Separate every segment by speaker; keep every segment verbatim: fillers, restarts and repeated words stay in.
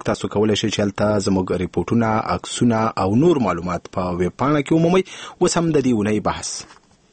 Speaker 1: موږ تاسو کولای شئ چې هلته زموږ ریپورټونه، عکسونه او نور معلومات په ویب پاڼه کې ومومئ. اوس هم د دې اونۍ بحث.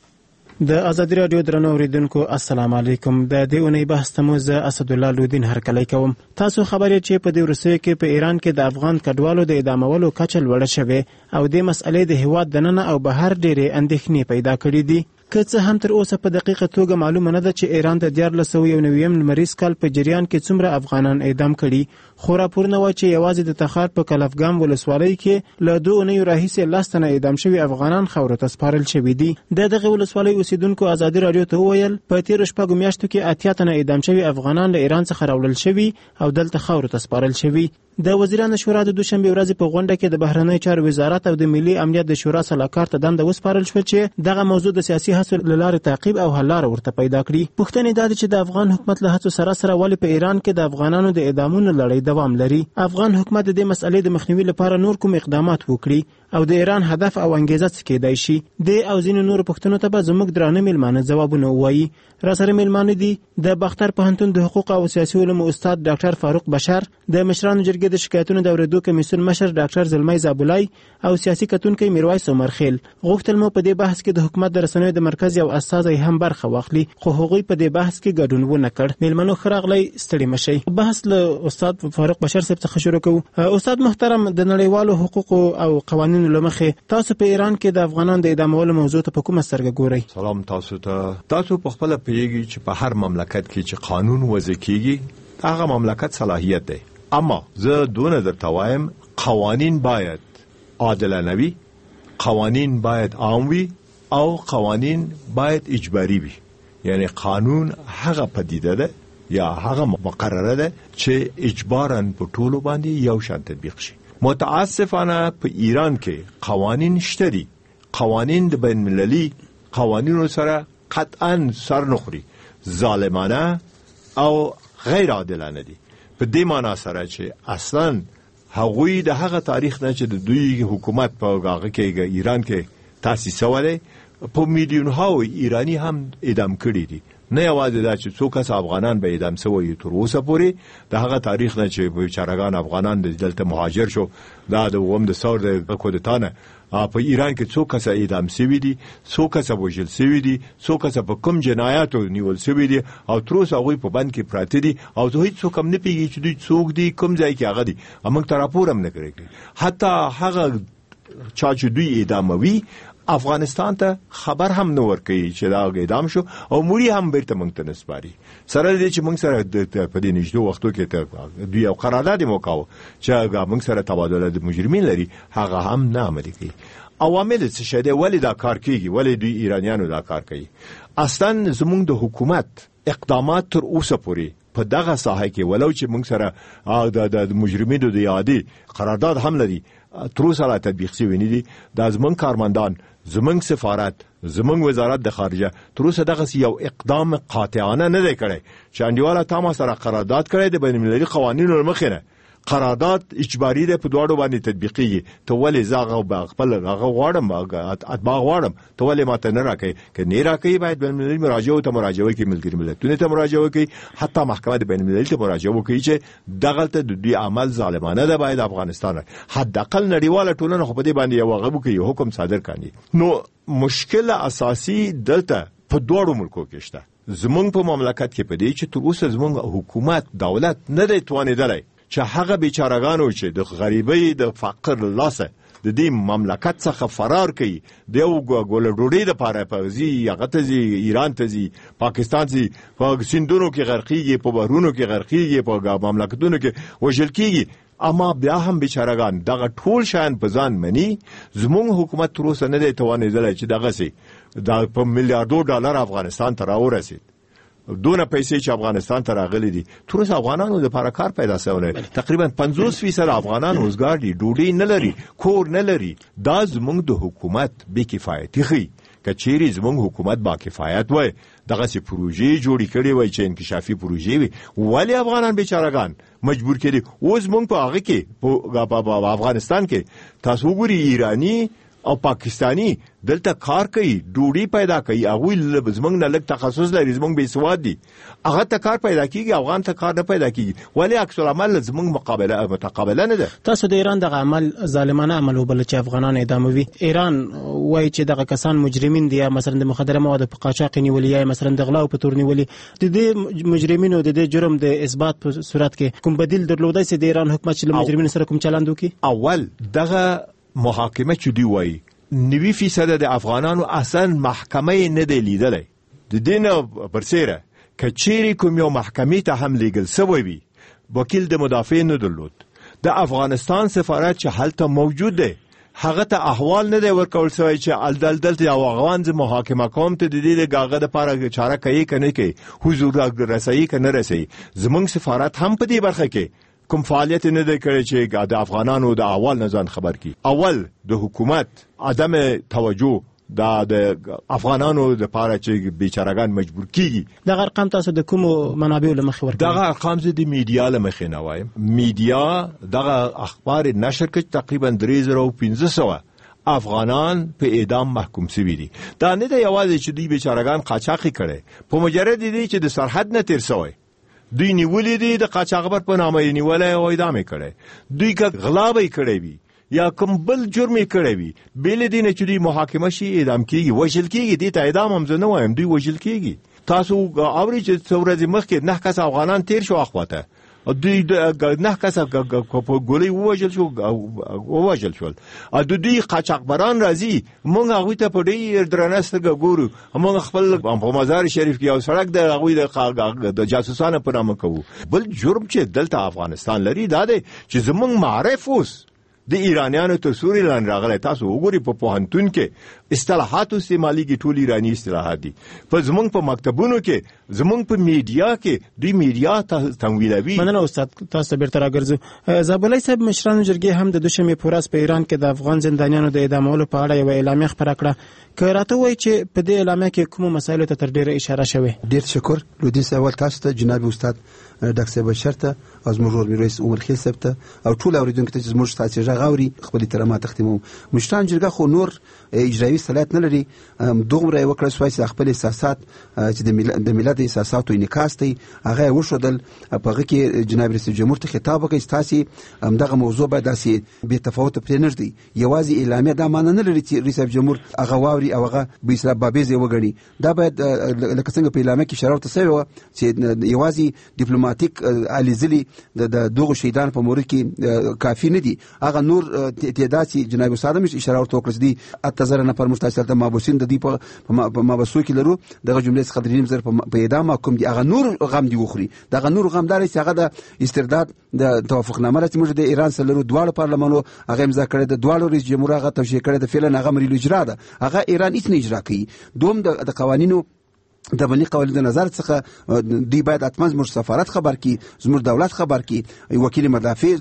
Speaker 2: د ازادي راډیو درنو اوریدونکو السلام علیکم. د دې اونۍ بحث ته مو زه اسدالله لودین هرکلی کوم. تاسو خبرې چې په دې وروستیو کې په ایران کې د افغان کډوالو د اعدامولو کچه لوړه شوې او د مسئلې د هیواد دننه او بهر ډېرې اندېښنې پیدا کړې دي. که څه هم تر اوسه په دقیقه توګه معلومه نه ده چې ایران د دیارلس سوه یو نوي لمریز کال په جریان کې څومره افغانان اعدام کړي، خو راپورونه وایي چې یوازې د تخار په کلفګام ولسوالۍ کې له دوه اونیو راهیسې لس تنه اعدام شوي افغانان خاورو ته سپارل شوي دي. د دغه ولسوالۍ اوسیدونکو ازادي راډیو ته وویل په تیرو شپږو میاشتو کې اتیا تنه اعدام شوي افغانان له ایران څخه راوړل شوي او دلته خاورو ته سپارل شوي. د وزیرانو شورا د دوشنبه ورځې په غونډه کې د بهرنی چارو وزارت او د ملي امنیت د شورا سلاکار ته دنده وسپارل شو چې دغه موضوع د سیاسي هڅو له لارې تعقیب او حل لاره ورته پیدا کړي. پوښتنې دا ده چې د افغان حکومت له هڅو سره سره ولې په ایران کې د افغانانو د اعدامونو لړۍ دوام لري؟ افغان حکومت د دې مسئلې د مخنیوي لپاره نور کوم اقدامات وکړي او د ایران هدف او انګیزه څه کېدای شي؟ د او ځینو نورو پوښتنو ته به زموږ درانه میلمانه ځوابونه ووایي. راسره میلمانه دي د باختر پوهنتون د حقوق او سیاسي علومو استاد ډاکټر فاروق بشر، د مشرانو جرګې د شکایتونو د اورېدو کمیسیون مشر ډاکټر زلمی زابولای او سیاسي کتونکی میرویس عمرخیل. غوښتل مو په دې بحث کې د حکومت د رسنیو د مرکز یو استازی هم برخه واخلي، خو هغوی په دې بحث کې ګډون ونه کړ. میلمنو ښه راغلی، ستړي مشئ. بحث له استاد فاروق بشر صاحب څخه شروع کوو. استاد محترم، د نړیوالو حقوقو او قوانینو له مخې تاسو په ایران کې د افغانانو د اعدامولو موضوع ته په کومه سترګه ګورئ؟
Speaker 3: سلام تاسو ته. تاسو په خپله پوهیږئ چې په هر مملکت کې چې قانون وضع کیږي هغه مملکت صلاحیت دی، اما زه دونه درته وایم قوانین باید عادلانه وي، قوانین باید عام وي او قوانین باید اجباري وي. یعنی قانون هغه پدیده ده یا هغه مقرره ده چې اجباراً په ټولو باندې یو شان تطبیق شي. متاسفانه په ایران کې قوانین شته دي، قوانین د بین المللي قوانینو سره قطعاً سر نخوري، ظالمانه او غیر عادلانه دي. په دې معنا سره چې اصلاً هغوی د هغه تاریخ نه چې د دوی حکومت په هغه کې ایران کې تاسیس شوی په میلیون ها ایرانی هم اعدام کړي دي. نه یوازې دا چې څو کس افغانان به اعدام شوي تر اوسه پورې د هغه تاریخ نه چې بیچارهګان افغانان دلته مهاجر شو، دا د اوم د ثور د کودتانه په ایران کې څو کس اعدام شوي دي، څو کس وژل شوي دي، څو کس په کوم جنایاتو نیول شوي دي او تر اوسه هغوی په بند کې پراته دي او هیڅ څوک هم نه پیږي چې دوی څوک دي، کوم ځای کې هغه دي. موږ ته راپور هم نه کوي. حتی هغه چا چې دوی اعداموي افغانستان ته خبر هم نه ورکوي چې دا اعدام شو او مړي هم بیرته موږ ته نسپاري. سره دې چې موږ سره په دې نږدې وختو کې ته دوی یو قرارداد موکاو چې موږ سره تبادله د مجرمین لري، هغه هم نه عملي کوي. عوامل څه شي دي ولې دا کار کوي، ولې دوی ایرانیانو دا کار کوي؟ اصلا زموږ د حکومت اقدامات تر اوسه پورې په دغه ساحه کې ولو چې موږ سره د مجرمینو د یادي قرارداد هم لري تر اوسه لا تطبیق شوی نه دي. د زموږ کارمندان، زموږ سفارت، زموږ وزارت د خارجه تر اوسه دغه یو اقدام قاطعانه نه دی کړی چې انډیواله تاسو سره قرارداد کړی د بین المللي قوانینو مخینه. قرارداد اجباري ده، په دواړو باندې تطبیقي. ته ولې زغه خپل هغه غواړم اتباع غواړم، ته ولې ماته نه راکې؟ که نه راکې باید بین المللي مراجعه ته مراجعه کوي، ملګری ملتونو ته مراجعه کوي، حتی محکمه د بین المللي ته مراجعه کوي چې دغه ته د دوی عمل ظالمانه ده، باید افغانستان حداقل نړیواله ټولنه خو په دې باندې یو غو کوي، حکم صادر کړي. نو مشکل اساسي دلته په دوړو ملکو کې شته. زمونږ په مملکت کې په دې چې تر اوسه زمونږ حکومت دولت نه دی توانیدلی چې هغه بیچارهګانو چې د غریبۍ د فقر لاسه د دې مملکت څخه فرار کوي، د یو ګول ډوډۍ د پاره پغزي هغه ته زی ایران ته زی پاکستان زی په سیندونو کې غرقيږي، په بحرونو کې غرقيږي، په مملکتونو کې وژل کیږي، اما بیا هم بیچارهګان دغه ټول شان په ځان مني. زموږ حکومت تر اوسه نه دی توانیدلی چې دغه سي د په میلیارډو ډالر افغانستان ته راورسید. دونه پیسې چې افغانستان ته راغلي دي تر اوسه افغانانو لپاره کار پیدا شوی. تقریبا پنځوس فیصد افغانان روزګار دي، ډوډۍ نه لري، کور نه لري. دا زموږ د حکومت بې کفایتي ښيي. که چیرې زموږ حکومت با کفایت وای، دغه سي پروژې جوړې کړې وای چې انکشافي پروژې وي، ولی افغانان بیچارهګان اوس مونږ په هغه کې په افغانستان کې تاسو وګورئ ایرانی او پاکستانی دلته کار کوي ډوډۍ پیدا کوي هغه زمونږ نه لږ تخصص لري زمونږ به سواد دي هغه ته کار پیدا کیږي افغان ته کار نه پیدا کیږي ولی عکس العمل زمونږ مقابله متقابله نه ده.
Speaker 2: تاسو د ایران دغه عمل ظالمانه عمل وبل چې افغانان اعداموي ایران وایي چې دغه کسان مجرمین دي مثلا د مخدره مواد په قاچاق نیولي یا مثلا د غلا او په تور نیولي د دې مجرمینو د دې جرم د اثبات په صورت کې کوم بدیل درلودای سي د ایران حکومت چې مجرمین سره کوم چلند وکي؟
Speaker 3: اول دغه محاکمه چې دی وایي نوي فیصد د افغانانو اصلا محکمه نه دی لیدلې د دینه پرسیره کچېری کوم یو محکمې ته هم لیګل سوی وي وکیل د مدافع نه درلود. د افغانستان سفارت چې هلته موجود دی هغه ته احوال نه دی ورکول شوی چې الدلدل ته افغان ز محاکمه کوم ته د دې غاغه د پاره چاره کوي کنه کوي حضور رسایي کنه رسایي. زمونږ سفارت هم په دې برخه کې کوم فعالیت نه دی کړی چې د افغانانو د احوال نه ځان خبر کی. اول د حکومت عدم توجه دا د افغانانو د پاره چې بیچارهګان مجبور کیږي.
Speaker 2: دغه ارقام تاسو د کوم منابع له مخې ورکړئ؟
Speaker 3: دغه ارقام زه د میډیا له مخې نه وایم. میډیا دغه اخبار نشر کړي تقریبا درې زره او پنځه سوه افغانان په اعدام محکوم شوي دي. دا نه دی یوازې چې دوی بیچارهګان قاچاقي کړي په مجرد دي چې د سرحد نه تیر شوی دوی نیولې دي د قاچاقبر په نامه یې نیولې او اعدام کړي. دوی که غلا به کړي وي یا کوم بل جرم کړی وي بل دي نه چې دوی محاکمه شي اعدام کیږي وژل کیږي دي ته اعدام هم نه وایم دوی وژل کیږي. تاسو اوري چې څورځي مخکې نه کس افغانان تیر شو اخواته دوی نه کس په ګولې وژل شو وژل شول ا دوی قاچاقبران راځي مونږ هغه ته په ډیر درنه سترګه ګورو مونږ خپل په مزار شریف کې یو سړک د هغه د جاسوسانو په نامه کوو. بل جرم چې دلته افغانستان لري دا دی چې زمونږ معرف اوس د ایرانیانو تر سوري لاندې راغلی. تاسو وګورئ په پوهنتون کې اصطلاحات استعمالي کې ټول ایرانی اصطلاحات دي. په زمونږ په مکتبونو کې زمونږ په میډیا کې دوی میډیا ته تمویلوي.
Speaker 2: مننه استاد تاسو بیرته راګرځو. زابلای صاحب مشرانو جرګې هم د دوشنبه په ورځ په ایران کې د افغان زندانیانو د اعدامولو په اړه یو اعلامیه خپره کړه. که راته وایي چې په دې اعلامیه کې کوم مسایلو ته تر ډیره اشاره شوې؟
Speaker 4: ډیر شکر لودین اول تاسو ته جناب استاد ډاکټر بشیر ته او زموږ ورور میرویس عمر خیل صاحب ته او ټول اوریدونکو ته چې زموږ تاسو غاوري خپل احترامات تقدیموم. مشران جرګه خو نور اجرایي صلاحیت نه لري دومره وکړه سوای چې خپل احساسات چې د ملت احساسات او انعکاس دی هغه وشودل. په هغه کې جناب رئیس جمهور ته خطاب وکړي تاسو همدغه موضوع باید داسې به تفاوت پرې نه دی یوازې اعلامیه دا معنی نه لري چې رئیس جمهور هغه واوري او هغه به اسلام بابیز وګړي. دا باید لکه څنګه په اعلامیه کې شرط څه و چې یوازې ډیپلوماټیک الیزلی د دغه شهیدان په مورد کې کافی نه دي. هغه نور تعداد چې جناب استاد مش اشاره ورته وکړه دي اتزر نه پر مستشل ته مابوسین د دې په مابسو کې لرو دغه جمله څخه دریم زر په اعدام حکم دي. هغه نور غم دی وخوري دغه نور غم دار چې هغه د استرداد د توافقنامه چې موږ د ایران سره لرو دواړو پارلمانو هغه امضا کړی د دواړو رئیس جمهور هغه توشیح کړی د فعلا هغه مری اجرا ده هغه ایران هیڅ نه اجرا کوي. دوم د قوانینو د بني قوانین د نظر څخه دی باید اتمنځ مر سفارت خبر کی زموږ دولت خبر کی وکیل مدافع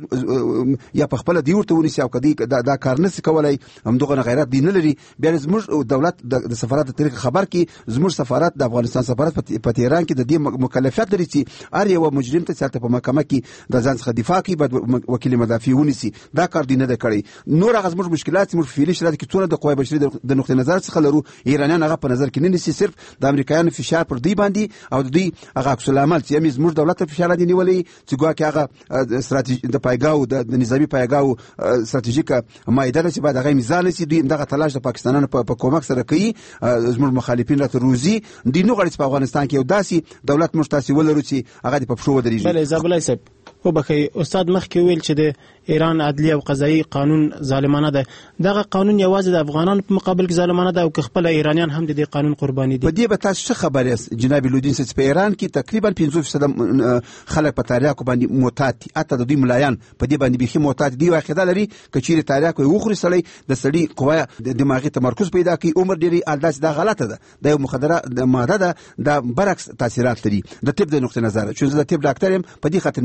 Speaker 4: یا په خپل دی ورته ونیسي او کدی دا کار نه کولای هم دغه غیرت دین لري بیا زموږ دولت د سفارت طریق خبر کی زموږ سفارت د افغانستان سفارت په تهران کې د دې مکلفیت لري چې ار یو مجرم ته چلته په محکمه کې د ځان څخه دفاع کوي بعد وکیل مدافع ونیسي دا کار دین نه کوي. نور هغه زموږ مشکلات زموږ فعلی شرایط کې څونه د قوی بشري د نقطه نظر څخه لرو ایرانیان هغه په نظر کې نه نیسي صرف د امریکایانو فشار پر دی باندې او دوی هغه عکس العمل چې موږ زموږ دولت فشار دی نیولې چې ګواکې هغه استراتیژي د پایګاو د نظامی پایګاو استراتیژیکه مایده چې بعد هغه میزان سي دوی دغه تلاش د پاکستانانو په کومک سره کوي زموږ مخالفین راته روزي دي نو غړي په افغانستان کې یو داسي دولت مشتاسي ولرو چې هغه په پښو ودرېږي.
Speaker 2: بله زابلای صاحب وبخي استاد مخکې ویل چې د ایران عدلیه او قضایي قانون ظالمانه ده. دغه قانون یوازې د افغانانو په مقابل کې ظالمانه ده او که خپل ایرانیان هم د دې قانون قرباني دي.
Speaker 4: په دې به تاسو خبر یاست جناب لودین چې په ایران کې تقریبا پنځه فیصد خلک په تاریخ باندې معتاد دي اته د دوی ملایان په دې باندې بيخي معتاد دي واخده لري کچېری تاریخ کوي وخوري سړی د سړی قوا د دماغي تمرکز پیدا کوي عمر ډیری الداس دا غلطه ده د مخدره د ماده ده د برعکس تاثیرات لري د طب د نقطه نظر چې د طب ډاکټر هم په دې خاطر می یادوري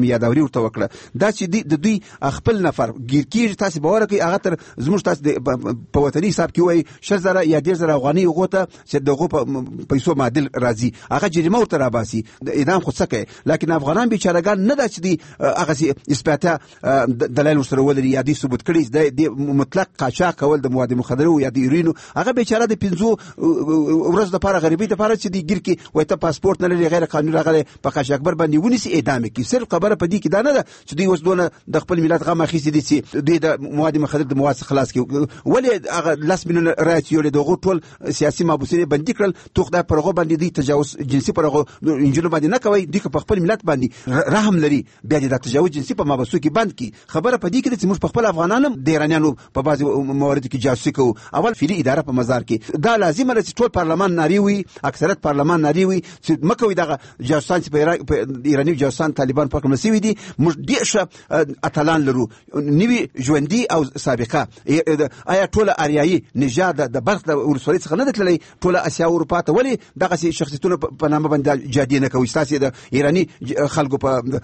Speaker 4: ورته وکړه دا چې د دوی خپل نفر ګیر کیږي تاسو باور کوي هغه تر زموږ تاسو په وطني حساب کې وایي شل زره یا ډېر زره افغانۍ هغو ته چې دغو په پیسو معادل راځي هغه جریمه ورته راباسي اعدام خو څه کوي لیکن افغانان بیچارهګان نه ده چې دوی هغسې اثباته دلایل ورسره ولري یا دوی ثبوت کړي د مطلق قاچاق کول د مواد مخدره یا د ایرینو هغه بیچاره د پنځو ورځو دپاره غریبۍ دپاره چې دوی ګیر کې وایي ته پاسپورټ نه لري غیر قانوني راغلی په قاچاقبر باندې ونیسي اعدام یې کړي صرف خبره په دې کې دا نه ده چې دوی اوس دونه د خپل ملت غم اخیستي دي چې دوی د مواد مخدره د مواد څخه خلاص کړي ولې هغه لس میلیونه رایې چې یوړې د هغو ټول سیاسي محبوسین یې بندي کړل تو خدای پر هغو باندې دوی تجاوز جنسي پر هغو نجونو باندې نه کوئ دوی که په خپل ملت باندې رحم لري بیا دې دا تجاوز جنسي په محبسو کې بند کړي خبره په دې کې ده چې موږ په خپل افغانان هم د ایرانیانو په بعضې مواردو کې جاسوسي کوو اول فعلي اداره په مزار کې دا لازمه ده چې ټول پارلمان نارې وي اکثریت پارلمان نارې وي چې مه کوئ دغه جاسوسان چې په ایراني جاسوسان طالبان په کړم شوي دي موږ ډېر ښه اتلان لرو نوي ژوندي او سابقه آیا ټوله اریایي نژاد د بلخ د ولسوالۍ څخه نه ده تللی ټوله اسیا او اروپا ته ولې دغسې شخصیتونه په نامه باندې جادې نه کوي ستاسې د ایراني خلکو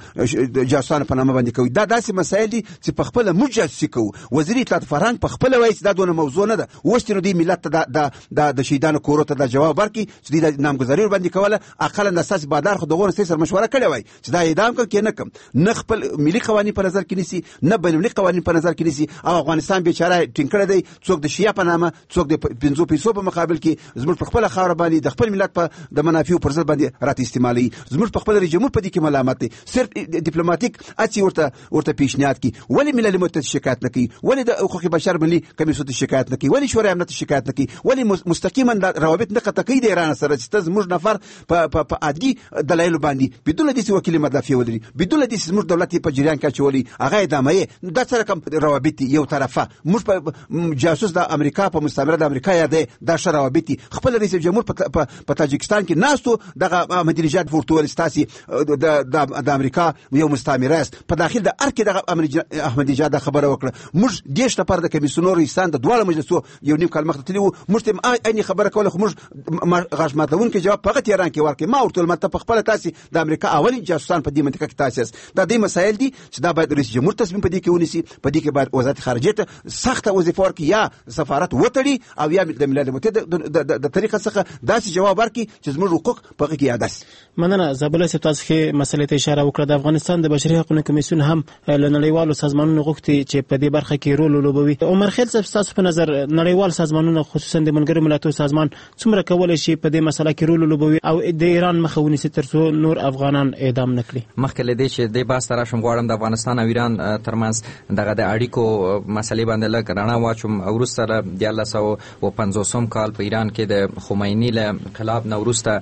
Speaker 4: په جاسوسانو په نامه باندې کوي دا داسې مسایل دي چې په خپله موږ جاسوسي کوو وزیر اطلاعات فرهنګ په خپله وایي چې دا دونه موضوع نه ده اوس چې نو دوی ملت ته د شهیدانو کورو ته دا جواب ورکړي چې دوی د نامګذاري ورباندې کوله اقلا د ستاسې بادار خو د هغو نه سره مشوره کړې وای چې دا اعدام کړم که نه کړم نه خپل ملي قوانین په نظر کې نیسي نه بینالمللي قوانین په نظر کې نیسي او افغانستان بیچاره ټینګ کړی دی څوک د شیعه په نامه څوک د پنځو پیسو په مقابل کې زموږ په خپله خاوره باندې د خپل ملت په د منافعو پر ضد باندې راته استعمالوي زموږ په خپل رئیس جمهور په دې کې ملامت دی صرف ډیپلوماتیک هڅې ورته ورته پیشنهاد کړي ولې ملل متحد شکایت نه کوي ولې د حقوق بشر ملي کمیسیون ته شکایت نه کوي ولې شورای امنیت شکایت نه کوي ولې مستقیما روابط نه قطع کوي د ایران سره چې ته زموږ نفر په عادي دلایلو باندې بدون داسې وکیل مدافع ولري بدون داسې زموږ دولت په جریان کې اچولي هغه ادامه یې دا سره کوم روابط یو طرفه موږ په جاسوس د امریکا په مستعمره د امریکا یادې دا ښه روابط خپل رئیس جمهور په تاجکستان کې ناستو دغه احمدي نژاد ورته وویل ستاسې د امریکا یو مستعمره است په داخل د هر کې دغه احمدي نژاد دا خبره وکړه موږ دېرش نفر د کمیسیونو رئیسان د دواړو مجلسو یو نیم کال مخته تللي وو موږ ته هم عیني خبره کوله خو موږ غاښ ماتونکی جواب په هغه تهران کې ورکړې ما ورته ویل ما ته په خپله تاسې د امریکا اولین جاسوسان په دې منطقه کې تاسې یاست دا دې مسایل دي چې دا باید رئیس جمهور تصمیم په دې کې ونیسي په دې کې باید وزارت خارجیه ته سخته وظیفه ورکړي یا سفارت وتړي او یا د ملل متحد د طریقه څخه داسې جواب ورکړي چې زموږ حقوق په هغه کې یاد شي
Speaker 2: مننه زابله صاحب تاسو ښې مسلې ته اشاره وکړه د افغانستان د بشري حقوقو کمیسیون هم له نړیوالو سازمانونو غوښتي چې په دې برخه کې رول ولوبوي عمر خیل صاحب تاسو په نظر نړیوال سازمانونه خصوصا د ملګرو ملتونو سازمان څومره کولی شي په دې مسله کې رول ولوبوي او د ایران مخه ونیسي تر څو نور افغانان اعدام نه کړي
Speaker 5: مخکې له دې چې دې بحث ته راشم غواړم د افغانستان او ایران ترمنځ دغه د اړیکو مسلې باندې لږ رڼا واچوم وروسته له دیارلس سوه پنځوسم کال په ایران کې د خمیني له انقلاب نه وروسته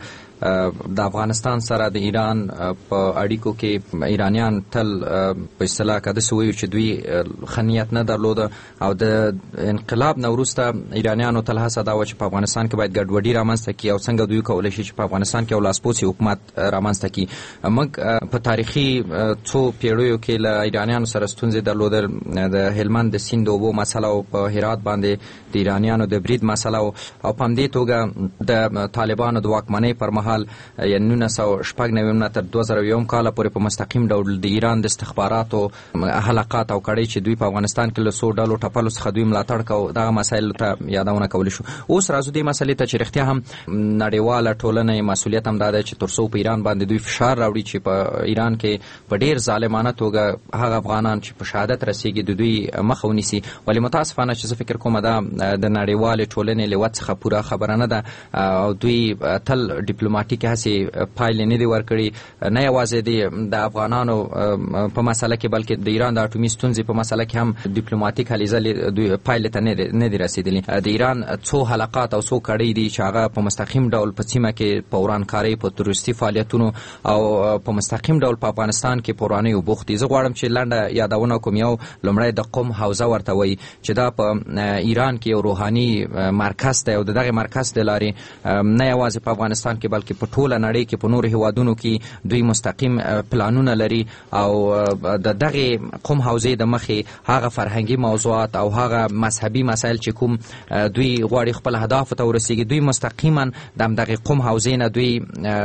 Speaker 5: د افغانستان سره د ایران په اړیکو کې ایرانیان تل په اصطلاح که داسې وایو چې دوی ښه نیت نه درلوده او د انقلاب نه وروسته ایرانیانو تل هڅه دا وه چې په افغانستان کې باید ګډوډي رامنځته کړي او څنګه دوی کولی شي چې په افغانستان کې یو لاسپوڅی حکومت رامنځته کړي موږ په تاریخي څو پیړیو کې له ایرانیانو سره ستونزې درلودل د هلمند د سیند د اوبو مسله او په هرات باندې د ایرانیانو د برید مسله او په همدې توګه د طالبانو د واکمنۍ پر مهال یعنې نولس سوه شپږ نوي نه تر دوه زره یوم کاله پورې په مستقیم ډول د ایران د استخباراتو حلقات او کړۍ چې دوی په افغانستان کې له څو ډلو ټپلو څخه دوی ملاتړ کوو دغه مسایلو ته یادونه کولی شو اوس راځو دې مسلې ته چې رښتیا هم نړیواله ټولنه مسؤلیت هم دا دی چې تر څو په ایران باندې دوی فشار راوړي چې په ایران کې په ډېر ظالمانه توګه هغه افغانان چې په شهادت رسېږي د دوی مخه ونیسي ولې متاسفانه چې زه فکر کوم دا د نړیوالې ټولنې له وت څخه پوره خبره نه ده او دوی تل ډیپلوماټیک هڅې پایلې نه دي ورکړي نه یوازې د افغانانو په مسله کې بلکې د ایران د اټومي ستونزې په مسله کې هم ډیپلوماټیک هلې ځلې دوی پایلې ته نه دي رسېدلي د ایران څو حلقات او څو کړۍ دي چې هغه په مستقیم ډول په سیمه کې په ورانکارۍ په تروریستي فعالیتونو او په مستقیم ډول په افغانستان کې په ورانیو بوخت دي زه غواړم چې لنډه یادونه کوم یو لومړی د قم حوزه ورته وایي چې دا په ایران کې یو روحاني مرکز دی او د دغې مرکز د لارې نه یوازې په افغانستان کې بلکې بلکې په ټوله نړۍ کې په نورو هیوادونو کې دوی مستقیم پلانونه لري او د دغه قوم حوزې د مخې هغه فرهنګي موضوعات او هغه مذهبي مسایل چې کوم دوی غواړي خپل اهداف ته ورسیږي دوی مستقیما د دغه قوم حوزې نه دوی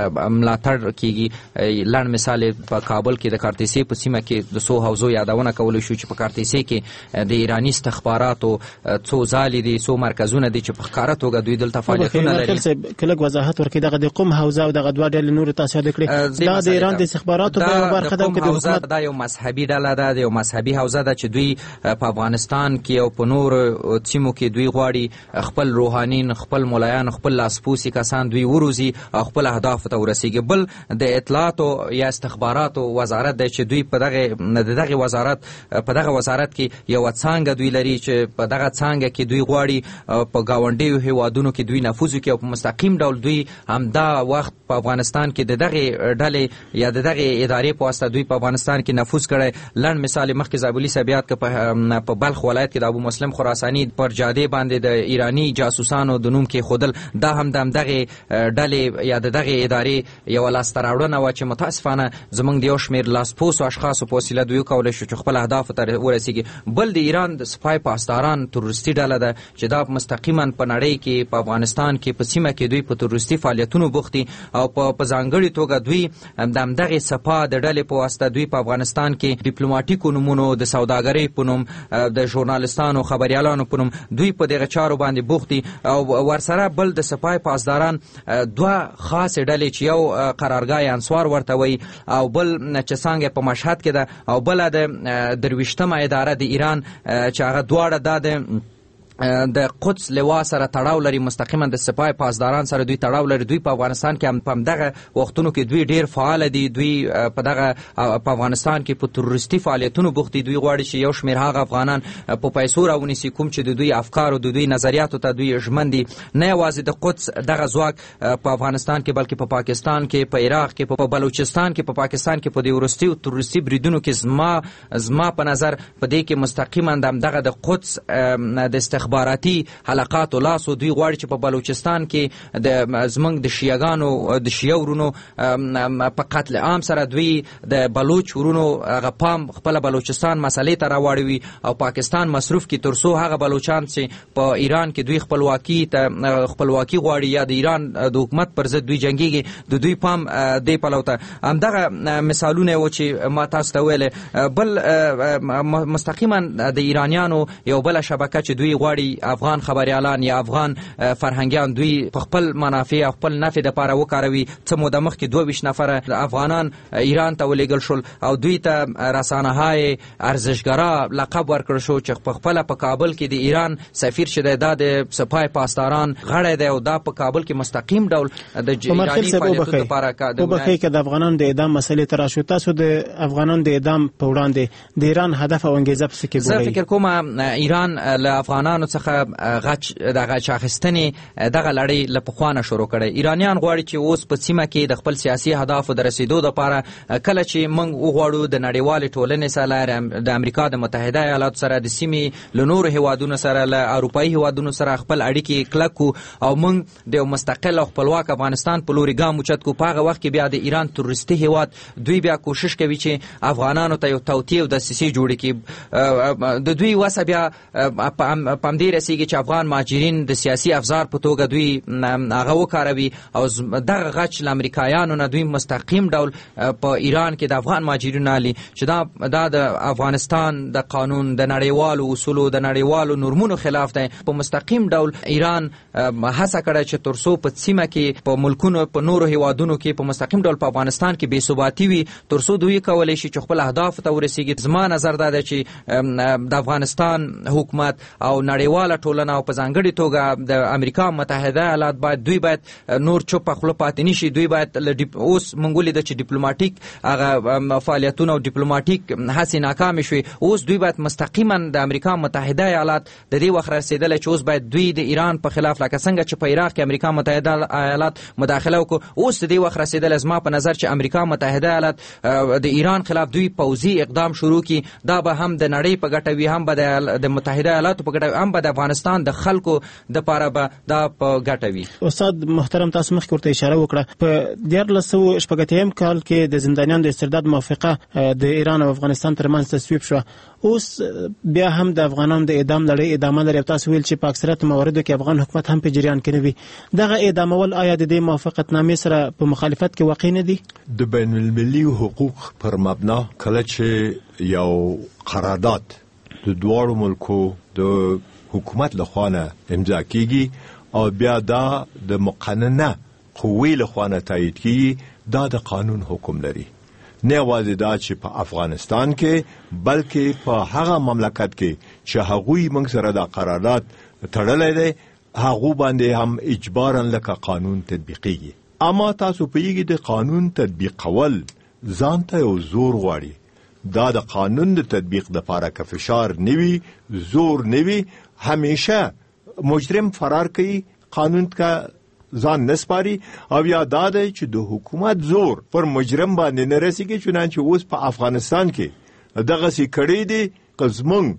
Speaker 5: ملاتړ کیږي. لنډ مثال په کابل کې د کارتیسي په سیمه کې د څو حوزو یادونه کولی شو چې په کارتیسي کې د ایراني استخباراتو څو ځالې دي څو مرکزونه دي چې په ښکاره توګه دوی دلته فعالیتونه لري.
Speaker 2: کله وضاحت ورکړي دغه د قوم حوزه او دغه دوه ډلې نور تاسو یاد کړی دا د ایران د استخباراتو په برخه ده کې د حکومت
Speaker 5: دا یو مذهبي ډله ده د یو مذهبي حوزه ده چې دوی په افغانستان کې او په نور سیمو کې دوی غواړي خپل روحانین خپل مولایان خپل لاسپوسي کسان دوی وروزي او خپل اهداف ته ورسیږي. بل د اطلاعاتو یا استخباراتو وزارت دی چې دوی په دغه دغه وزارت په دغه وزارت کې یو څانګه دوی لري چې په دغه څانګه کې دوی غواړي په گاونډیو هیوادونو کې دوی نفوذ وکړي او په مستقیم ډول دوی همدا وخت په افغانستان کې د دغه ډلې یا د دغه ادارې په واسطه دوی په افغانستان کې نفوذ کړی. لنډ مثال مخکې زابلي صاحب یاد کړه په بلخ ولایت کې د ابو مسلم خراساني پر جادې باندې د ایرانی جاسوسانو د نوم کې خودل دا هم د دغه ډلې یا د دغه ادارې یو لاسته راوړنه وه چې متاسفانه زموږ د یو شمېر لاسپوسو اشخاصو په وسیله دوی وکولی شو چې خپل اهدافو ته ورسیږي. بل د ایران د سپای پاسداران تروریستي ډله ده چې دا مستقیما په نړۍ کې په افغانستان کې په سیمه کې دوی په تروریستي فعالیتونو بوخت دي او په ځانګړې توګه دوی د همدغې سپا د ډلې په واسطه دوی په افغانستان کې ډیپلوماټیکو نومونو د سوداګرۍ په نوم د ژورنالستانو خبریالانو په نوم دوی په دغه چارو باندې بوخت دي او ورسره بل د سپای پاسداران دوه خاصې ډلې چې یو قرارګاه انصار ورته وایي او بل چې څانګه په مشهد کې ده او بله د درویشتمه اداره د ایران چې هغه دواړه دا د د قدس لوا سره تړاو لري مستقیما د سپای پاسداران سره دوی تړاو لري. دوی په افغانستان کې هم په دغه وختونو کې دوی ډیر فعال دي دوی په دغه په افغانستان کې په تروریستي فعالیتونو بوخت دي. دوی غواړي چې یو شمېر هغه افغانان په پیسو راونیسي کوم چې د دوی افکار او د دوی نظریاتو ته دوی ژمن دي. نه یوازې د قدس دغه ځواک په افغانستان کې بلکې په پاکستان کې په عراق کې په بلوچستان کې په پاکستان کې په دې وروستي تروریستي بریدونو کې زما زما په نظر په دې کې مستقیما دغه د قدس د استخباراتي حلقات او لاسو دوی غواړي چې په بلوچستان کې د زمنګ د شیعاګانو د شیعه ورونو په قتل عام سره دوی د بلوچ ورونو هغه پام خپل بلوچستان مسلې ته راوړوي او پاکستان مصروف کی ترسو هغه بلوچان چې په ایران کې دوی خپلواکي ته خپلواکي غواړي یا د ایران د حکومت پر ضد دوی جنگيږي د دوی پام دی پلوته همدغه مثالونه و چې ما تاسو ته ویل. بل مستقیما د ایرانیانو یو بل شبکه چې دوی غواړي افغان خبريالان یا افغان فرهنګیان دوی په خپل منافع او خپل نفع د پاره وکاروي. څه موده مخکې دوه ویشت نفره افغانان ایران ته ولېږل شول او دوی ته رسانه‌های ارزشګرا لقب ورکړل شو چې په خپل په کابل کې د ایران سفیر شته د سپای پاسداران غړی دی او دا په کابل کې مستقیم ډول د ایرانی فعالیتونو لپاره کا
Speaker 2: د وبخې کې د افغانانو د اعدام مسلې تر شو. تاسو د افغانانو د اعدام په وړاندې د ایران هدف او انګیزه څه کې ګورئ؟
Speaker 5: زه فکر کوم ایران له افغانانو څخه غچ د غچ اخیستنې دغه لړۍ له پخوانه شروع کړي. ایرانیان غواړي چې اوس په سیمه کې د خپل سیاسي اهدافو د رسیدو لپاره کله چې موږ وغواړو د نړیوالې ټولنې سره د امریکا د متحده ایالاتو سره د سیمې له نورو هیوادونو سره له اروپایي هیوادونو سره خپل اړیکې کلک کړو او موږ د مستقل او خپلواک افغانستان په لوري ګام اوچت کو. په هغه وخت کې بیا د ایران تروریستي هیواد دوی بیا کوشش کوي چې افغانانو ته یو توطئه او دسیسې جوړې کړي. د دوی وسه بیا پام دې رسیږي چې افغان مهاجرین د سیاسي افزار په توګه دوی هغه وکاروي او دغه غچ له امریکایانو نه دوی مستقیم ډول په ایران کې د افغان مهاجرینو علي چې دا دا د افغانستان د قانون د نړیوالو اصولو د نړیوالو نورمونو خلاف دی. په مستقیم ډول ایران هڅه کړې چې ترڅو په سیمه کې په ملکونو په نورو هیوادونو کې په مستقیم ډول په افغانستان کې بې ثباتي وي ترڅو دوی کولی شي چې خپل اهداف ته ورسیږي. زما نظر دا دی چې د افغانستان حکومت او نړیواله ټولنه او په ځانګړې توګه د امریکا متحده ایالات باید دوی باید نور چوپ خپل پاتې نشي. دوی باید اوس مونږ ولید چې ډیپلوماټیک هغه فعالیتونه او ډیپلوماټیک هڅې ناکامې شوې. اوس دوی باید مستقیما د امریکا متحده ایالات د دې وخت رسیدل چې اوس باید دوی د ایران په خلاف لکه څنګه چې په عراق کې امریکا متحده ایالات مداخله وکړه اوس د دې وخت رسیدل زما په نظر چې امریکا متحده ایالات د ایران خلاف دوی پوځي اقدام شروع کړي. دا به هم د نړۍ په ګټه وي هم به د متحده ایالاتو په ګټه هم هم به د افغانستان د خلکو د پاره به دا په ګټه وي.
Speaker 2: استاد محترم، تاسو مخکې ورته اشاره وکړه په دیارلس سوه شپږ اتیا کال کې د زندانیانو د استرداد موافقه د ایران او افغانستان ترمنځ تصویب شوه. اوس بیا هم د افغانانو د اعدام لړۍ ادامه لري. تاسو ویل چې په اکثریت مواردو کې افغان حکومت هم په جریان کې نه وي. دغه اعدامول آیا د دې موافقتنامې سره په مخالفت کې واقع نه دي؟
Speaker 3: د بین المللي حقوق پر مبنا کله چې یو قرارداد د دوه ملکو د حکومت لخوا امضا کیږي او بیا دا د مقننه قوی لخوا تایید کیږي، دا د قانون حکم لري. نه یوازې دا چې په افغانستان کې بلکې په هغه مملکت کې چې هغوی موږ سره دا قرارداد تړلی دی هغه باندې هم اجباراً لکه قانون تطبیقیږي. اما تاسو پیږي د قانون تطبیق کول ځان ته یو زور غواړي. دا د قانون د تطبیق د لپاره که فشار نوي زور نوي همیشه مجرم فرار کوي، قانون کا ځان نسپاري او یا دا دی چې د حکومت زور پر مجرم باندې نه رسیږي. چنانچه اوس په افغانستان کې دغه سي کړي دي قزمن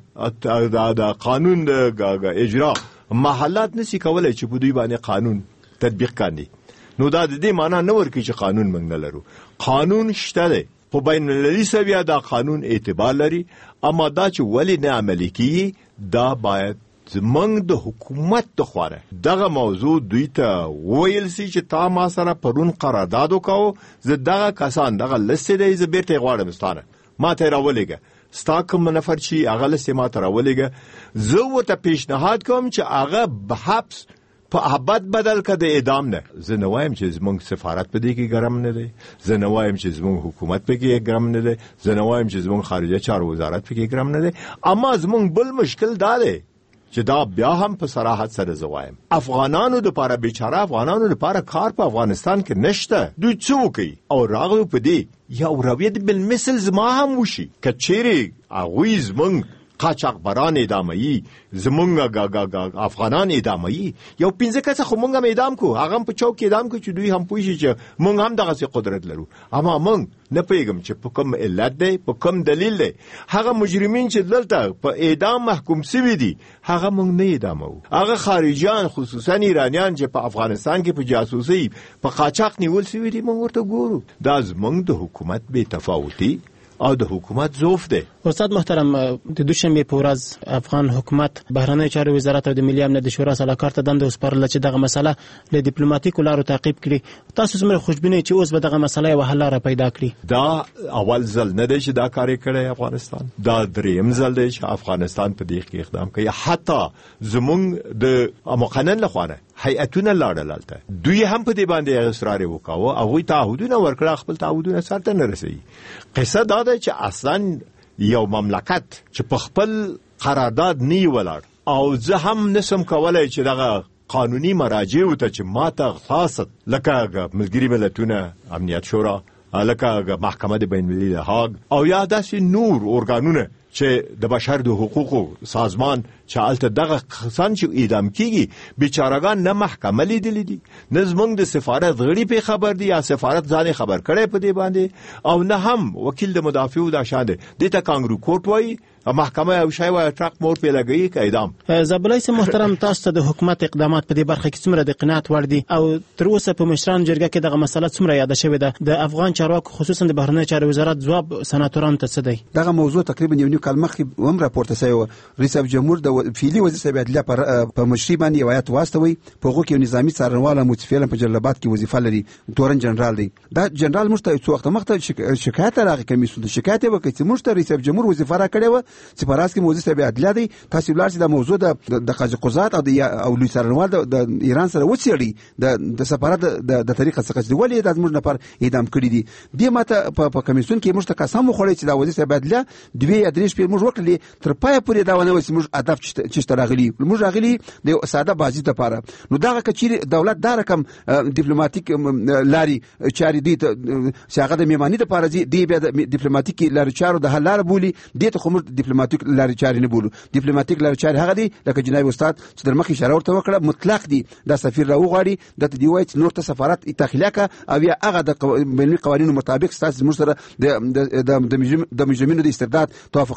Speaker 3: د قانون د اجرا محلات نسی کولای چې په دوی باندې قانون تطبیق کړي. نو دا د دې معنی نه ورکړي چې قانون موږ نه لرو. قانون شته دی، په بین المللي سویه دا قانون اعتبار لري، اما دا چې ولې نه عملي کیږي دا باید زمنګ د حکومت د خواره دغه موضوع دوی ته ویل سي چې تا ما سره پرون قرارداد وکاو، زه دغه کسان دغه لسته دی زه بیرته غواړم ستانه ما ته راولېګه، ستا کوم نفر چې هغه لسته ما ته راولېګه، زه ورته پیشنهاد کوم چې هغه به حبس په ابد بدل کړه د اعدام نه. زه نه وایم چې زموږ سفارت په دې کې ګرم نه دی، زه نه وایم چې زموږ حکومت په کې ګرم نه دی، زه نه وایم چې زموږ خارجه چارو وزارت په کې ګرم نه دی، اما زموږ بل مشکل دا دی چې دا بیا هم په صراحت سره زوایم افغانانو د لپاره بیچاره افغانانو لپاره کار په افغانستان کې نشته. دوی څه کوي او راغلو په دې یو رویت بالمثل زما هم وشي کچېری اغوی زمونږ قاچاقبران اعدامي زمونږ افغانان اعدامي یو پنځه کسه خو مونږ هم اعدام کو، هغه په چوک اعدام کو چې دوی هم پوښي چې مونږ هم دغه څه قدرت لرو. اما مونږ نه پیغام چې په کوم علت دی په کوم دلیل دی هغه مجرمین چې دلته په اعدام محکوم شوي دي هغه مونږ نه اعدامو. هغه خارجيان خصوصا ایرانیان چې په افغانستان کې په جاسوسي په قاچاق نیول شوي دي مونږ ورته ګورو. دا زمونږ د حکومت به تفاوتي او د حکومت ضعف دی.
Speaker 2: استاد محترم، د دوشنبه په ورځ افغان حکومت بهرنی چارو وزارت او د ملي امنیت د شورا سلاکار ته دنده وسپارله چې دغه مسله له ډیپلوماټیکو لارو تعقیب کړي. تاسو څومره خوشبینه چې اوس به دغه مسله یو حل لاره پیدا کړي؟
Speaker 3: دا اول ځل نه دی چې دا کار کړی افغانستان، دا دریم ځل دی چې افغانستان په دې کې اقدام کوي. حتی زمونږ د مقنن لخوانه هیئتونه لاړل، دوی هم په دې باندې اصرار وکاوه او هغوی تعهدونه ورکړه، خپل تعهدونه سرته نه رسوي. قصه دا ده چې اصلا یو مملکت چې په خپل قرارداد نه ولاړ او زه هم نسم کولای چې دغه قانوني مراجع ته چې ماته خاصه لکه ملګری ملتونه امنیت شورا لکه محکمه د بین المللي هاګ او یا داسې نور ارګانونه چې د بشر د حقوقو سازمان چې الته دغه کسان چې اعدام کیږي بیچارهګان نه محکمه لیدلې دي، نه زمونږ د سفارت غړي په خبر دي یا سفارت ځان خبر کړي په دې باندې، او نه هم وکیل د مدافع د شاده د ته کانګرو کورټ وایي محکمه او شای وای ټرک مور په لګي کې اعدام.
Speaker 2: زبلای سي محترم، تاسو ته د حکومت اقدامات په دې برخه کې څومره د قناعت وړ دي او تر اوسه په مشران جرګه کې دغه مسله څومره یاد شوې ده؟ د افغان چارواکو خصوصا د بهرنی چارو وزارت ځواب سناتورانو ته څه دی؟
Speaker 4: دغه موضوع تقریبا یو نیو کال مخکې هم راپورته شوی. رئیس جمهور د فعلی وزیر عدلیه په مشري باندې روایت واستوي، په هغه کې نظامی څارنوال متفعل په جلالاباد کې وظیفه لري، تورن جنرال دی. دا جنرال مشته څو وخت مخته شکایت راغی کمیسیون شکایت وکړي چې مشته رئیس جمهور وظیفه را کړې و چې په راس کې وزیر عدلیه دی. تاسو بلار چې د موضوع د د قاضي او د او لوی څارنوال د ایران سره وڅېړي د د سفارت د طریقه څخه چې ولې د زموږ نفر اعدام کړی دي. د ماته په کمیسیون کې مشته قسم وخوړی چې د وزیر عدلیه دوی ادریس په موږ وکړي تر پای پورې دا ونه وسی موږ هدف چې راغلي موږ راغلي د ساده بازی لپاره. نو دا کچیر دولت دا رقم ډیپلوماټیک لاري چاري دي چې هغه د میمانی لپاره دی بیا د ډیپلوماټیک لاري چارو د حل لار بولی دي ته کوم ډیپلوماټیک لاري چاري نه بولو. ډیپلوماټیک لاري چاري هغه دي لکه جناب استاد چې در مخې اشاره ورته وکړه مطلق دي د سفیر راوغاړي د دې وایي چې نور ته سفارت داخلي کا او یا هغه د بین‌المللي قوانینو مطابق ستاسو موږ سره د د د مجرمینو د استرداد توافق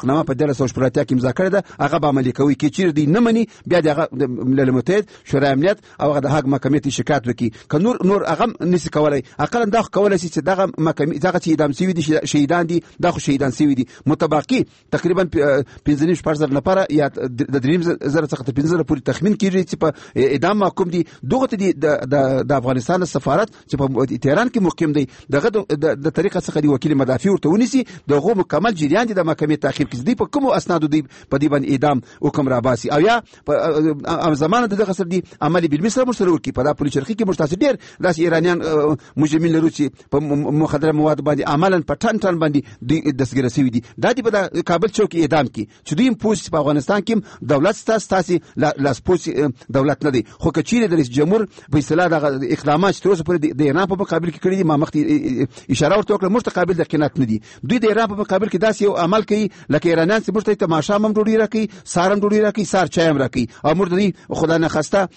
Speaker 4: توافقنامه په دیارلس سوه شپږ اتیا کې امضا کړې ده هغه به عملي کوي کې چیرې دی نه مني بیا دغه ملل متحد شورای امنیت او هغه د هاګ محکمې ته شکایت وکړي که نور نور هغه نشي کولای اقلا دا کولای شي چې دغه محکمې دغه چې اعدام شوي دي شهیدان دي دا خو شهیدان شوي دي متبقي تقریبا پنځه نیم شپږ زره نفر یا د دریم زره څخه تر پنځه زره پورې تخمین کیږي چې په اعدام محکوم دي دغه ته د افغانستان سفارت چې په تهران کې مقیم دی دغه د طریقه څخه دی وکیل مدافع ورته ونیسي دغه مکمل جریان دي د محکمې تعقیب کړي په کوم اسناد دی په دې باندې اعدام حکم را باسي او یا په زمانه دغه سر دي عملي بالمثل مشترک ورکی په دا پولیس چرخي کې مشتاس ډیر داس ایرانیان مجرمین لري چې په مخدره مواد باندې عملاً په ټن ټن باندې د دستګیر شوی دي دا دی په کابل چوک اعدام کې چې دوی پولیس په افغانستان کې دولت ستاسو تاسو لاس پولیس دولت نه دی خو کچېره د رئیس جمهور په اصطلاح د اقدامات چې تر اوسه پورې د ایران په مقابل کې کړی دي ما مخکې اشاره ورته وکړه موږ قابل د قناعت نه دي دوی د ایران په مقابل کې داسې یو عمل کوي لکه ایرانیان چې موږ ته تماشا هم ډوډۍ راکړي سارم ډوډۍ راکړي سار چای هم راکړي او موږ دوی خدای نه خواسته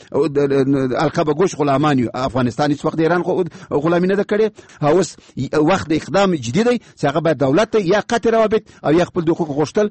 Speaker 4: القبه ګوش غلامان یو افغانستان هیڅ وخت د ایران غلامي نه ده کړې اوس وخت د اقدام جدي دی چې هغه باید دولت یا قطع روابط او یا خپل د حقوق غوښتل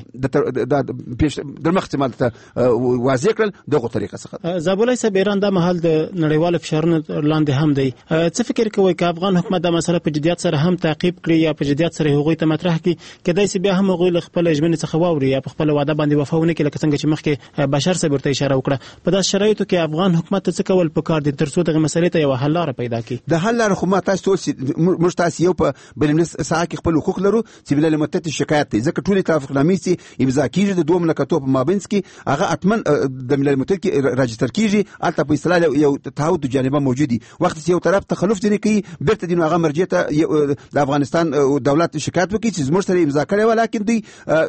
Speaker 4: د پیش د مختصمال ته واضح کړل دغه طریقه څخه
Speaker 2: زابولای صاحب ایران د محل د نړیوال فشارونو لاندې هم دی څه فکر کوي چې افغان حکومت د مسله په جديت سره هم تعقیب کړي یا په جديت سره هغوی ته مطرح کړي کدای چې بیا هم هغوی خپل ژمنې څخه واوري یا خپل وعده باندې وفا ونه کړي لکه څنګه چې مخکې بشر صاحب ورته اشاره وکړه په داس شرایطو کې افغان حکومت څه کول پکار دي ترڅو دغه مسلې ته یو حل لاره پیدا کړي
Speaker 4: د حل لاره خو ما تاسو موږ تاسو یو په بلنس ساعه کې خپل حقوق لرو چې ملل متحد شکایت دی ځکه ټول توافقنامې چې امضا کیږي د دوه مملکتونو په مابین کې هغه اتمن د ملل متحد کې راجستر کیږي البته په اصطلاح یو تعهد جانبه موجودي وخت چې یو طرف تخلف دي کوي بیرته دین هغه مرجع ته د افغانستان دولت شکایت وکړي چې زموږ سره امضا کړي ولیکن دوی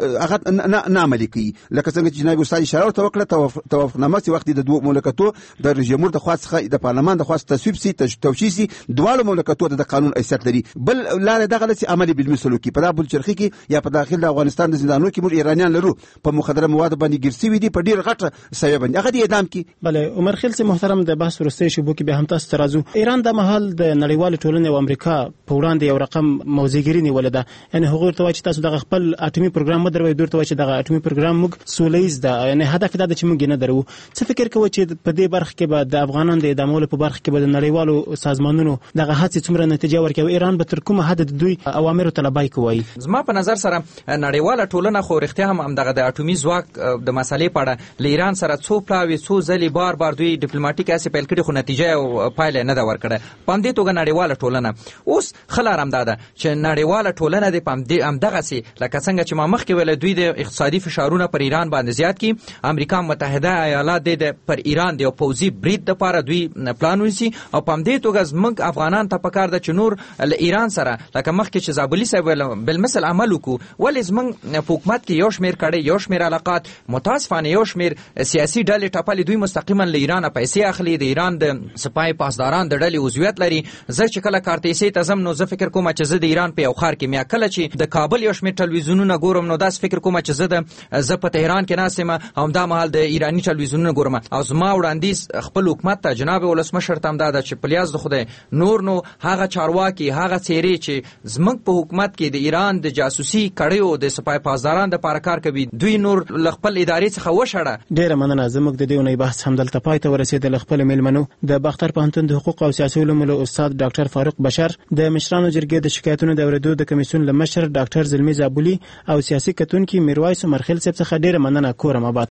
Speaker 4: هغه نه عملي کوي لکه څنګه چې جناب استاد اشاره ورته وکړه توافقنامه چې وخت د دوه مملکتونو د رئیس جمهور د خاصه د پارلمان د خاص تصویب سي توشي سي دواړو مملکتونو د قانون حیثیت لري بل لاره دغه چې عملي بالمثل کې په دابل چرخي کې یا په داخل د افغانستان د زندانونو کې موږ ایرانیان لرو په مخدره مواد باندې ګرځي وي دي په ډیر غټه سوي باندې هغه د اعدام کې
Speaker 2: بله عمر خیل سي محترم د بحث ورسته شوبو کې به هم تاسو ترازو ایران د محل د نړیوال ټولنې او امریکا په وړاندې یو رقم موضوعګری نیول ده یعنی هغه ورته چې تاسو دغه خپل اټومي پروګرام مدروي درته چې دغه اټومي پروګرام موږ سولېز ده یعنی هدف دا چې موږ نه درو څه فکر کوي چې په دې برخه کې به د افغانانو د ادمولو په برخه کې به د نړیوالو سازمانونو دغه هڅې څومره نتیجه ورکوي ایران به تر کومه حد د دوی اوامر طلبای کوي
Speaker 5: زما په نظر سره نړیواله ټولنه خو رښتیا هم دغه د اټومي ځواک د مسالې په اړه له ایران سره څو پلاوي څو ځلې بار بار دوی ډیپلوماټیک اسې پیل کړي خو نتیجه او پایله نه ده ورکړه په همدې توګه نړیواله ټولنه اوس خلار هم ده چې نړیواله ټولنه د پام دې هم دغه سي لکه څنګه چې ما مخکې ویل دوی د اقتصادي فشارونه پر ایران باندې زیات کړي امریکا متحده ایالات د پر ایران د پوزي برید لپاره دوی پلان ونیسي او په همدې توګه زموږ افغانان ته پکار ده چې نور له ایران سره لکه مخکې چې زابلی صاحب بالمثل عمل وکړو ولې زموږ په حکومت کې یو شمېر کړي یو شمېر علاقات متاسفانه یو شمېر سیاسي ډلې ټاپلې دوی مستقیما له ایران پیسې اخلي د ایران د سپای پاسداران د ډلې عضویت لري زه چې کله کارتېسي ته ځم نو زه فکر کوم چې زه د ایران په یو ښار کې میا کله چې د کابل یو شمېر ټلویزیونونه ګورم نو داس فکر کوم چې زه د زه په تهران کې ناسم هم دا مهال د ایرانی ټلویزیونونه ګورم او زما وړاندیز خپل حکومت ته جناب ولسمشر ته هم دا چې پلیاز د خدای نور نو هغه چارواکي هغه څیرې چې زمنګ په حکومت کې د ایران د جاسوسي کړیو د سپای پاسداران د پاره کار کوي دوی نور خپل ادارې څخه وشړه
Speaker 2: ډیره مننه زموږ د دې ونې بحث هم دلته پای ته ورسېدل خپل میلمنو د باختر پوهنتون د حقوق او سیاسي علومو استاد ډاکټر فاروق بشر د مشرانو جرګې د شکایتونو د اوریدو د کمیسیون لمشر ډاکټر زلمی زابلی او سیاسي کتونکي میرویس مرخیل صاحب څخه ډیره مننه کورم آباد